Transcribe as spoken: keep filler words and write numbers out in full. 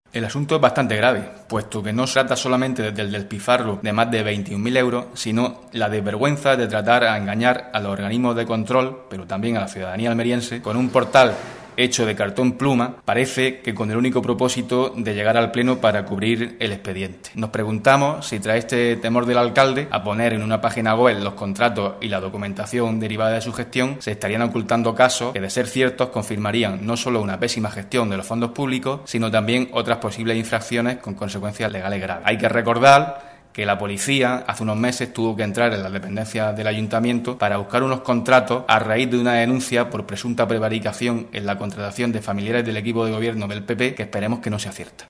El asunto es bastante grave, puesto que no se trata solamente del despilfarro de más de veintiún mil euros, sino la desvergüenza de tratar a engañar a los organismos de control, pero también a la ciudadanía almeriense, con un portal hecho de cartón pluma, parece que con el único propósito de llegar al Pleno para cubrir el expediente. Nos preguntamos si tras este temor del alcalde a poner en una página web los contratos y la documentación derivada de su gestión, se estarían ocultando casos que, de ser ciertos, confirmarían no solo una pésima gestión de los fondos públicos, sino también otras posibles infracciones con consecuencias legales graves. Hay que recordar que la policía hace unos meses tuvo que entrar en las dependencias del ayuntamiento para buscar unos contratos a raíz de una denuncia por presunta prevaricación en la contratación de familiares del equipo de gobierno del P P, que esperemos que no sea cierta.